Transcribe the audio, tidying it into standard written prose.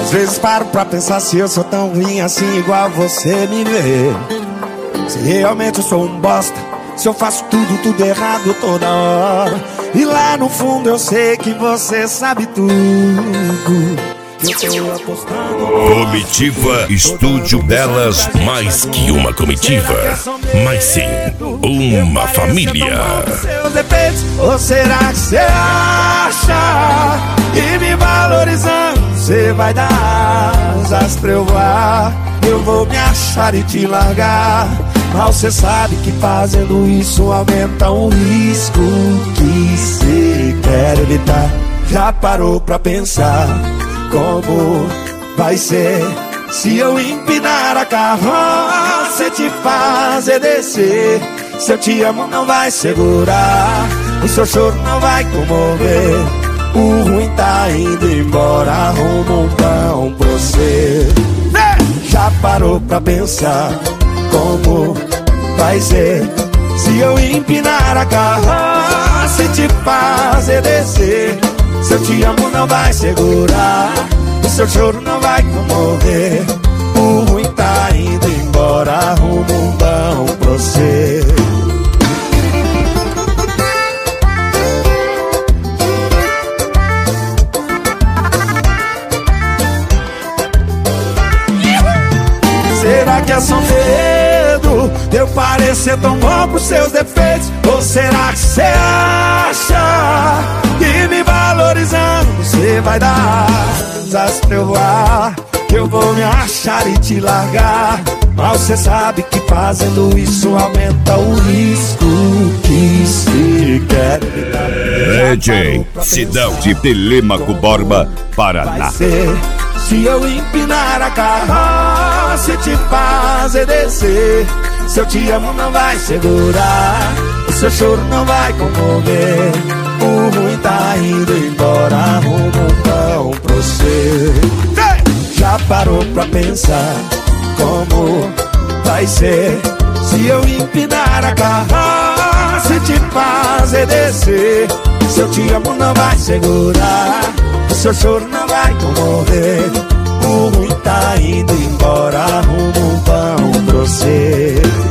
Às vezes paro pra pensar se eu sou tão ruim assim igual você me vê. Se realmente eu sou um bosta, se eu faço tudo errado toda hora. E lá no fundo eu sei que você sabe tudo. Eu tô apostando. Comitiva Estúdio Belas, mais que uma comitiva, mas sim uma família. Seus defeitos, ou será que você acha que me valorizando você vai dar asas pra eu voar? Eu vou me achar e te largar. Mal cê sabe que fazendo isso aumenta o risco que cê quer evitar. Já parou pra pensar como vai ser se eu empinar a carroça e te fazer descer? Se eu te amo não vai segurar, o seu choro não vai comover. O ruim tá indo embora, arruma um pão pra você. Já parou pra pensar como vai ser se eu empinar a carroça e te fazer descer? Se eu te amo não vai segurar, o seu choro não vai comover. O ruim tá indo embora, arruma um pão pra você. Será que é só medo de eu parecer tão bom pros seus defeitos? Ou será que você acha que me valorizando você vai dar asas pra eu voar? Que eu vou me achar e te largar. Mal cê sabe que fazendo isso aumenta o risco que se quer evitar. DJ Sidão de Telêmaco Borba, Paraná. Se eu empinar a carroça e te fazer descer? Se eu te amo não vai segurar, o seu choro não vai comover. O ruim tá indo embora, arruma um pão pra você. Já parou pra pensar como vai ser se eu empinar a carroça e te fazer descer? Se eu te amo não vai segurar, o seu choro não vai comover. O ruim tá indo embora, arruma um pão pra você.